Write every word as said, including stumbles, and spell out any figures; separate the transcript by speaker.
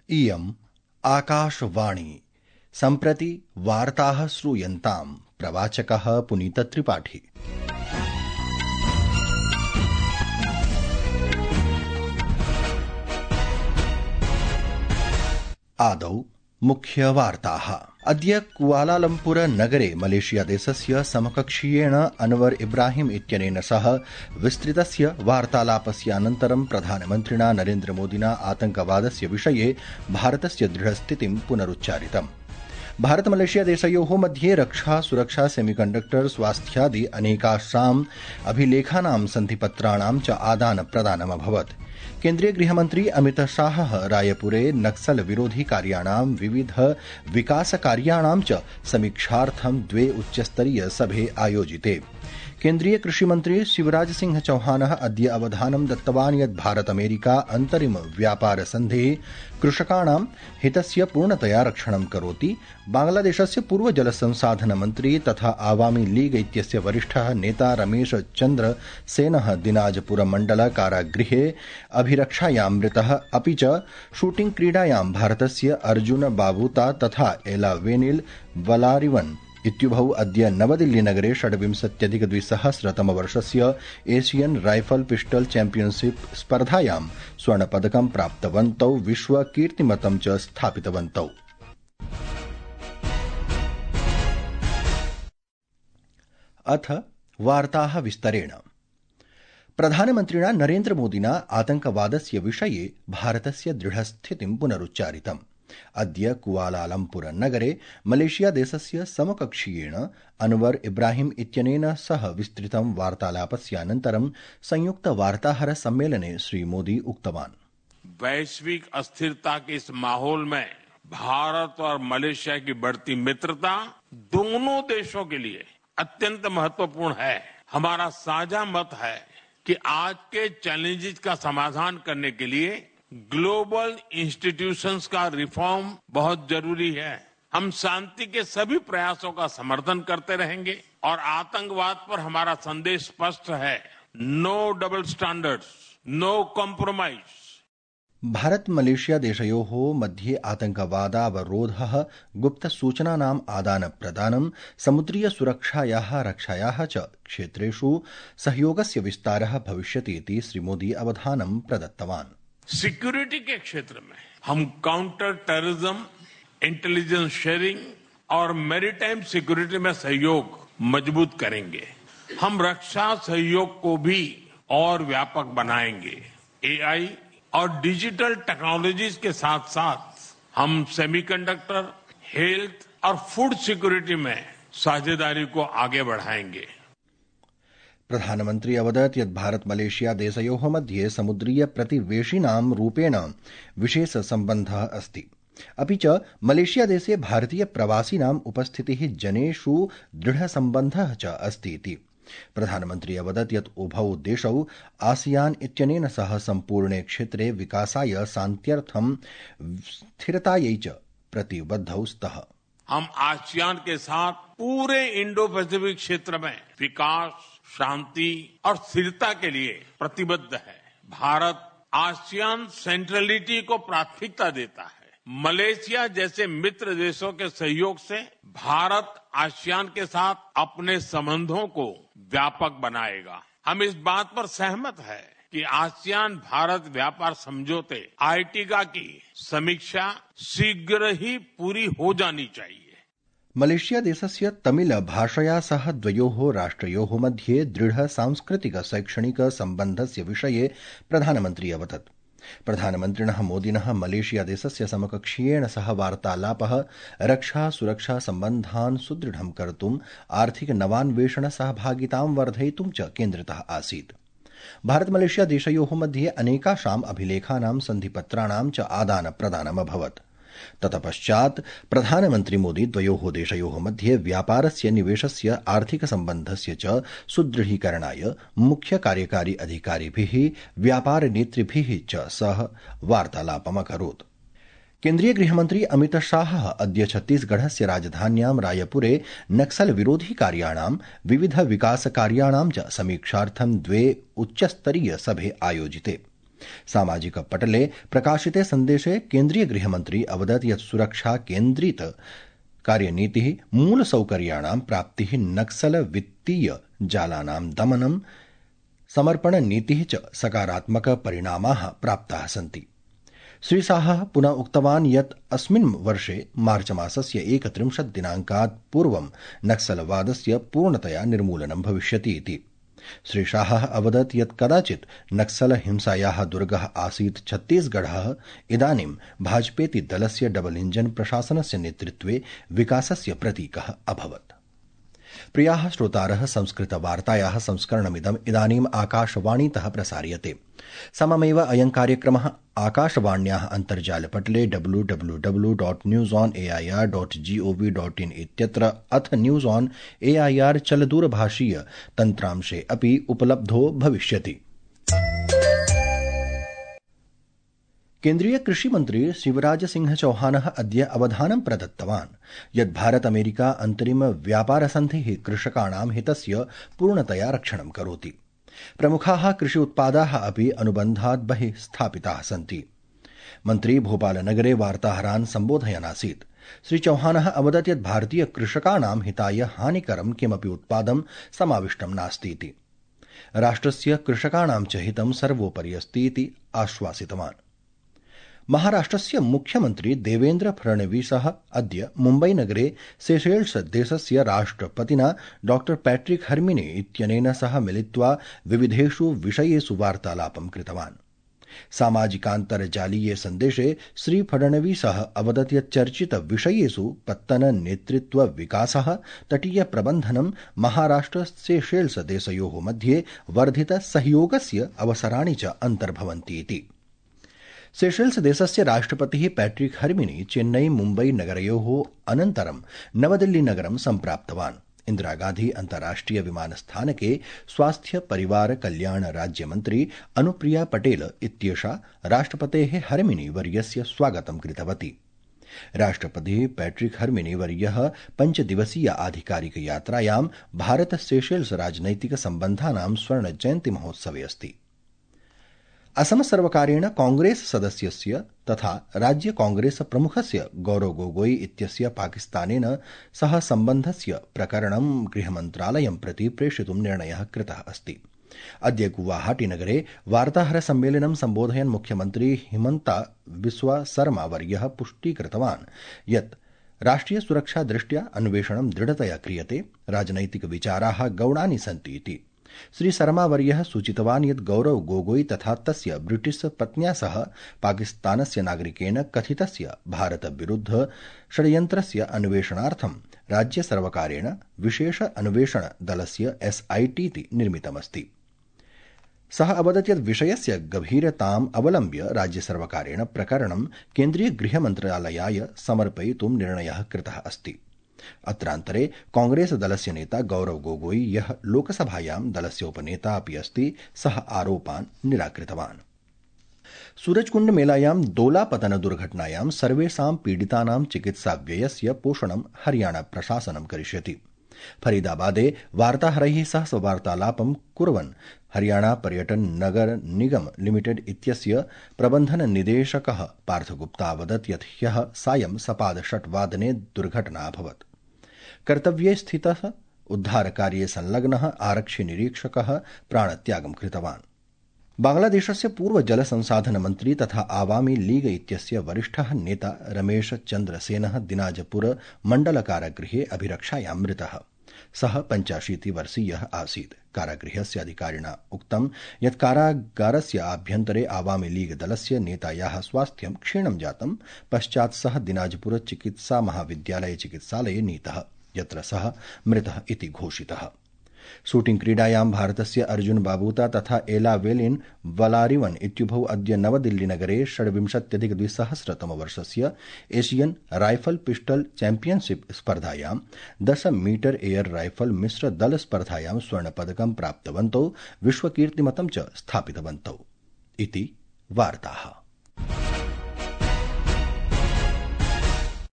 Speaker 1: इयम् आकाशवाणी। सम्प्रति वार्ताः श्रूयन्ताम्। प्रवाचकः पुनीतत्रिपाठी। आदौ मुख्यवार्ताः। अद्य कुआलालम्पुर नगरे मलेशिया देशस्य समकक्षीयेण अनवर इब्राहिम इत्यनेन सह विस्तृतस्य वार्तालापस्यानन्तरं प्रधानमन्त्रिणा नरेन्द्रमोदिना आतंकवादस्य विषये भारतस्य दृढस्थितिं पुनरुच्चारितम्। भारत मलेशिया देशयोः मध्ये रक्षा सुरक्षा सेमीकण्डक्टर स्वास्थ्यादि अनेकासाम् अभिलेखानां सन्धिपत्राणां च आदान प्रदानमभवत्। केन्द्रीय गृहमन्त्री अमित शाहः रायपुरे नक्सल विरोधी कार्याणां विविध विकासकार्याणां च समीक्षार्थं द्वे उच्चस्तरीय सभे आयोजिते। केन्द्रीय कृषिमन्त्री शिवराज सिंह चौहानः अद्य अवधानं दत्तवान् यत् भारत अमेरिका अन्तरिम व्यापार सन्धेः कृषकाणां हितस्य पूर्णतया रक्षणं करोति। बांग्लादेशस्य पूर्व जलसंसाधन मन्त्री तथा आवामी लीग इत्यस्य वरिष्ठः नेता रमेश चन्द्र सेनः दिनाजपुर मण्डल कारागृहे अभिरक्षायां मृतः। अपि च शूटिंग क्रीडायां भारतस्य अर्जुन बाबूता तथा एलावेनिल वलारिवन इत्युभौ अद्य नवदिल्लीनगरे षड्विंशत्यधिकद्विसहस्रतमवर्षस्य एशियन राइफल पिस्टल चैम्पियनशिप स्पर्धायां स्वर्णपदकं प्राप्तवन्तौ विश्वकीर्तिमतं च स्थापितवन्तौ। अथ वार्ताः विस्तरेण। प्रधानमन्त्रिणा नरेन्द्रमोदिना आतंकवादस्य विषये भारतस्य दृढस्थितिं पुनरुच्चारितम्। अद्य कुआलालम्पुर नगरे मलेशिया देशस्य समकक्षीयेण अनवर इब्राहिम इत्यनेन सह विस्तृतं वार्तालापस्यानन्तरं संयुक्त वार्ताहर सम्मेलने श्री मोदी उक्तवान्।
Speaker 2: वैश्विक अस्थिरता के इस माहौल में भारत और मलेशिया की बढ़ती मित्रता दोनों देशों के लिए अत्यंत महत्वपूर्ण है। हमारा साझा मत है कि आज के चैलेंजेस का समाधान करने के लिए ग्लोबल इंस्टीट्यूशंस का रिफॉर्म बहुत जरूरी है। हम शांति के सभी प्रयासों का समर्थन करते रहेंगे और आतंकवाद पर हमारा संदेश स्पष्ट है, no double standards, no compromise.
Speaker 1: Bharat Malaysia देशयोः मध्ये आतंकवादावरोधः गुप्तसूचनानाम् आदानप्रदानं समुद्रीय सुरक्षायाः रक्षायाः च क्षेत्रेषु सहयोगस्य विस्तारः भविष्यति इति श्री मोदी अवधानं प्रदत्तवान्।
Speaker 2: सिक्योरिटी के क्षेत्र में हम काउंटर टेररिज्म, इंटेलिजेंस शेयरिंग और मैरीटाइम सिक्योरिटी में सहयोग मजबूत करेंगे। हम रक्षा सहयोग को भी और व्यापक बनाएंगे। एआई और डिजिटल टेक्नोलॉजीज के साथ साथ हम सेमीकंडक्टर, हेल्थ और फूड सिक्योरिटी में साझेदारी को आगे बढ़ाएंगे।
Speaker 1: प्रधानमन्त्री अवदत् यत् भारत मलेशिया देशयोः मध्ये समुद्रीय प्रतिवेशिनां रूपेण विशेष सम्बन्धः अस्ति। अपि च मलेशिया देशे भारतीय प्रवासिनाम् उपस्थितिः जनेषु दृढसम्बन्धः च अस्ति इति। प्रधानमन्त्री अवदत् यत् उभौ देशौ आसियान इत्यनेन सह सम्पूर्णे क्षेत्रे विकासाय शान्त्यर्थं स्थिरतायै च प्रतिबद्धौ स्तः।
Speaker 2: हम आसियान के साथ पूरे इंडो पैसिफिक क्षेत्र में विकास, शांति और स्थिरता के लिए प्रतिबद्ध है। भारत आसियान सेंट्रलिटी को प्राथमिकता देता है। मलेशिया जैसे मित्र देशों के सहयोग से भारत आसियान के साथ अपने संबंधों को व्यापक बनाएगा। हम इस बात पर सहमत है कि आसियान भारत व्यापार समझौते आईटीका की समीक्षा शीघ्र ही पूरी हो जानी चाहिए।
Speaker 1: मलेशिया देशस्य तमिल भाषया सह द्वयोः राष्ट्रयोः मध्ये दृढ सांस्कृतिक शैक्षणिक सम्बन्धस्य विषये प्रधानमन्त्री अवदत्। प्रधानमन्त्रिणः मोदिनः मलेशिया देशस्य समकक्षीयेण सह वार्तालापः रक्षा सुरक्षा सम्बन्धान् सुदृढं कर्तुम् आर्थिक नवान्वेषण सहभागितां वर्धयितुं च केन्द्रितः आसीत्। भारत मलेशिया देशयोः मध्ये अनेकासाम् अभिलेखानां सन्धिपत्राणां च आदान प्रदानमभवत्। ततपश्चात् प्रधानमन्त्री मोदी द्वयोः देशयोः मध्ये व्यापारस्य निवेशस्य आर्थिक सम्बन्धस्य च सुदृढीकरणाय मुख्य कार्यकारी अधिकारिभिः व्यापार नेतृभिः च सह वार्तालापमकरोत्। केन्द्रीय गृहमन्त्री अमित शाहः अद्य छत्तीसगढ़स्य राजधान्यां रायपुरे नक्सल विरोधी कार्याणां विविध विकास कार्याणां च समीक्षार्थं द्वे उच्चस्तरीय सभे आयोजिते। सामाजिक पटले प्रकाशिते सन्देशे केन्द्रीय गृहमन्त्री अवदत् यत् सुरक्षा केन्द्रित कार्यनीतिः मूलसौकर्याणां प्राप्तिः नक्सल वित्तीय जालानां दमनं समर्पणनीतिः च सकारात्मक परिणामाः प्राप्ताः सन्ति। श्रीशाहः पुनः उक्तवान् यत् अस्मिन् वर्षे मार्चमासस्य एकत्रिंशत् दिनाङ्कात् पूर्वं नक्सलवादस्य पूर्णतया निर्मूलनं भविष्यति इति। श्रीशाहः अवदत् यत् कदाचित् नक्सल हिंसायाः दुर्गः आसीत् छत्तीसगढः इदानीं भाजपेति दलस्य डबल इञ्जन प्रशासनस्य नेतृत्वे विकासस्य प्रतीकः अभवत्। प्रियाः श्रोतारः, संस्कृतवार्तायाः संस्करणमिदम् इदानीम् आकाशवाणीतः प्रसार्यते। सममेव अयं कार्यक्रमः आकाशवाण्याः अन्तर्जालपटले W W W dot news on A I R dot G O V dot in इत्यत्र अथ news on A I R चलदूरभाषीय तन्त्रांशे अपि उपलब्धो भविष्यति। केन्द्रीय कृषिमन्त्री शिवराज सिंह चौहानः अद्य अवधानं प्रदत्तवान् यत् भारत अमेरिका अन्तरिम व्यापार सन्धिः कृषकाणां हितस्य पूर्णतया रक्षणं करोति। प्रमुखाः कृषि उत्पादाः अपि अनुबन्धात् बहिः स्थापिताः सन्ति। मन्त्री भोपालनगरे वार्ताहरान् सम्बोधयन् आसीत्। श्री चौहानः अवदत् यत् भारतीय कृषकाणां हिताय हानिकरं किमपि उत्पादं समाविष्टं नास्ति इति। राष्ट्रस्य कृषकाणां च हितं सर्वोपरि अस्ति इति आश्वासितवान्। महाराष्ट्रस्य मुख्यमन्त्री देवेन्द्र फडणवीसः अद्य मुम्बईनगरे सेशेल्स देशस्य राष्ट्रपतिना डॉ पैट्रिक हर्मिनी इत्यनेन सह मिलित्वा विविधेषु विषयेषु वार्तालापं कृतवान्। सामाजिकान्तर्जालीये सन्देशे श्री फडणवीसः अवदत् यत् चर्चित विषयेषु पत्तन नेतृत्व विकासः, तटीय प्रबन्धनं, महाराष्ट्र सेशेल्स देशयोः मध्ये वर्धित सहयोगस्य अवसराणि च अन्तर्भवन्ति इति। सेशेल्स देशस्य राष्ट्रपतिः पैट्रिक हर्मिनी चेन्नई मुम्बई नगरयोः अनन्तरं नवदिल्ली नगरं सम्प्राप्तवान्। इन्दिरागांधी अन्ताराष्ट्रिय विमानस्थानके स्वास्थ्य परिवार कल्याण राज्यमन्त्री अनुप्रिया पटेल इत्येषा राष्ट्रपतेः हर्मिनी वर्यस्य स्वागतं कृतवती। राष्ट्रपतिः पैट्रिक हर्मिनी वर्यः पञ्चदिवसीय आधिकारिक यात्रायां भारत सेशेल्स राजनैतिक सम्बन्धानां स्वर्ण जयन्ति महोत्सवे अस्ति। असम सर्वकारेण कांग्रेस सदस्यस्य तथा राज्य कांग्रेस प्रमुखस्य गौरव गोगोई इत्यस्य पाकिस्तानेन सह सम्बन्धस्य प्रकरणं गृहमन्त्रालयं प्रति प्रेषयितुं निर्णयः कृतः अस्ति। अद्य गुवाहाटीनगरे वार्ताहर सम्मेलनं सम्बोधयन् मुख्यमन्त्री हिमन्ता बिस्वा सरमा वर्यः पुष्टीकृतवान् यत् राष्ट्रिय सुरक्षा दृष्ट्या अन्वेषणं दृढतया क्रियते, राजनैतिक विचाराः गौणानि सन्ति इति। श्री शर्मावर्यः सूचितवान् यत् गौरव गोगोई तथा तस्य ब्रिटिश पत्न्या सह पाकिस्तानस्य नागरिकेण कथितस्य भारत विरुद्ध षड्यन्त्रस्य अन्वेषणार्थं राज्य सर्वकारेण विशेष अन्वेषण दलस्य एस आई टी इति निर्मितमस्ति। सः अवदत् यत् विषयस्य गभीरताम् अवलम्ब्य राज्य सर्वकारेण प्रकरणं केन्द्रीय गृहमन्त्रालयाय समर्पयितुं निर्णयः कृतः अस्ति। अत्रान्तरे कांग्रेस दलस्य नेता गौरव गोगोई, यः लोकसभायां दलस्य उपनेता अपि अस्ति, सः आरोपान् निराकृतवान्। सूरजकुंड मेलायां दोलापतन दुर्घटनायां सर्वेषां पीडितानां चिकित्साव्ययस्य पोषणं हरियाणा प्रशासनं करिष्यति। फरीदाबादे वार्ताहरैः सह वार्तालापं कुर्वन् हरियाणा पर्यटन नगर निगम लिमिटेड इत्यस्य प्रबन्धन निदेशकः पार्थगुप्ता अवदत् यत् ह्यः सायं सपाद षट्वादने दुर्घटना अभवत्। कर्तव्ये स्थितः उद्धारकार्ये संलग्नः आरक्षि निरीक्षकः प्राणत्यागं कृतवान्। बांग्लादेशस्य पूर्व जल संसाधन मन्त्री तथा आवामी लीग इत्यस्य वरिष्ठः नेता रमेश चन्द्र सेनः दिनाजपुर मण्डल कारागृहे अभिरक्षायां मृतः। सः पञ्चाशीतिवर्षीयः आसीत्। कारागृहस्य अधिकारिणा उक्तं यत् कारागारस्य आभ्यन्तरे आवामी लीग दलस्य नेतायाः स्वास्थ्यं क्षीणं जातं। पश्चात् सः दिनाजपुर चिकित्सा महाविद्यालय चिकित्सालये नीतः, यत्र सः मृतः इति घोषितः। शूटिंग क्रीडायां भारतस्य अर्जुन बाबूता तथा एला वेलिन वलारिवन इत्युभौ अद्य नवदिल्लीनगरे षड्विंशत्यधिक द्विसहस्रतमवर्षस्य एशियन राइफल पिस्टल चैम्पियनशिप स्पर्धायां दश मीटर एयर राइफल मिश्र दल स्पर्धायां स्वर्णपदकं प्राप्तवन्तौ, विश्वकीर्तिमतं च स्थापितवन्तौ इति वार्ताः।